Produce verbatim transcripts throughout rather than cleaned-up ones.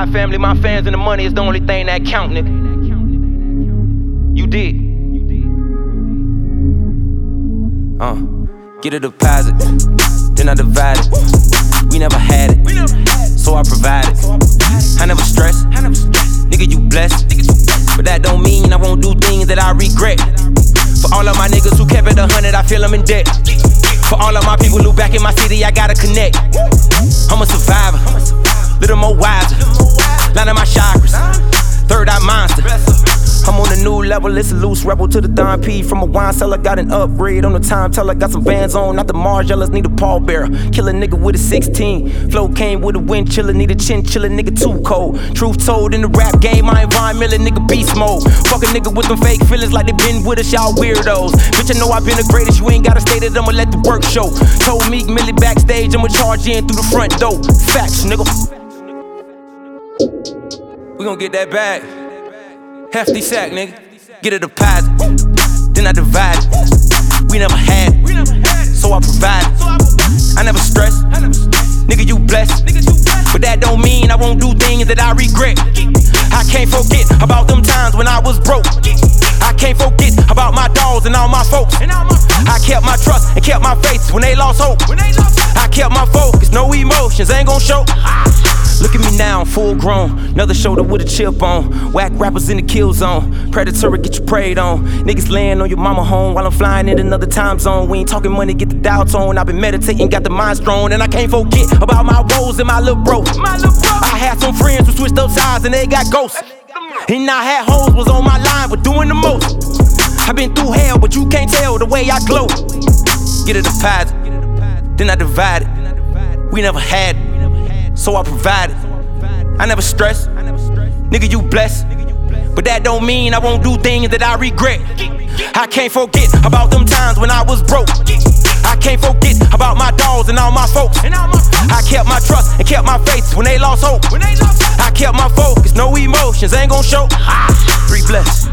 God, family, my fans, and the money is the only thing that count, nigga. You did. Uh, get a deposit, then I divide it. We never had it, so I provide it. I never stress, nigga, you blessed. But that don't mean I won't do things that I regret. For all of my niggas who kept it a hundred, I feel I'm in debt. For all of my people who back in my city, I gotta connect. I'm a survivor, little more wiser. Line of my chakras, third eye monster. I'm on a new level, it's a loose rebel to the Don P. From a wine cellar, got an upgrade on the time teller. Got some Vans on, not the Margielas, need a pallbearer. Kill a nigga with a sixteen. Flow came with a wind chiller, need a chinchilla, nigga too cold. Truth told, in the rap game, I ain't Von Miller, nigga beast mode. Fuck a nigga with them fake feelings like they been with us, y'all weirdos. Bitch, I know I been the greatest, you ain't gotta state it, I'ma let the work show. Told Meek Millie backstage, I'ma charge in through the front door. Facts, nigga. We gon' get that bag. Hefty sack, nigga. Get a deposit, then I divide it. We never had it, so I provide it. I never stress, nigga, you blessed. But that don't mean I won't do things that I regret. I can't forget about them times when I was broke. I can't forget about my dogs and all my folks. I kept my trust and kept my faith when they lost hope. I kept my focus, no emotions, ain't gon' show. Look at me now, I'm full grown. Another shoulder with a chip on. Whack rappers in the kill zone. Predatory, get you preyed on. Niggas laying on your mama home while I'm flying in another time zone. We ain't talking money, get the dial tone. I've been meditating, got the mind strong. And I can't forget about my woes and my little bro. I had some friends who switched up sides and they got ghosts. And I had hoes was on my line, but doing the most. I've been through hell, but you can't tell the way I glow. Get a deposit, then I divide it. We never had it, so I provide it. I never stress, nigga, you blessed. But that don't mean I won't do things that I regret. I can't forget about them times when I was broke. I can't forget about my dogs and all my folks. I kept my trust and kept my faith when they lost hope. I kept my focus, no emotions, ain't gon' show. Three blessed.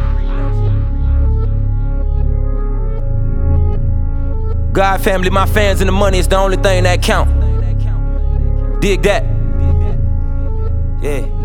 God, family, my fans, and the money is the only thing that count. Dig that. Yeah.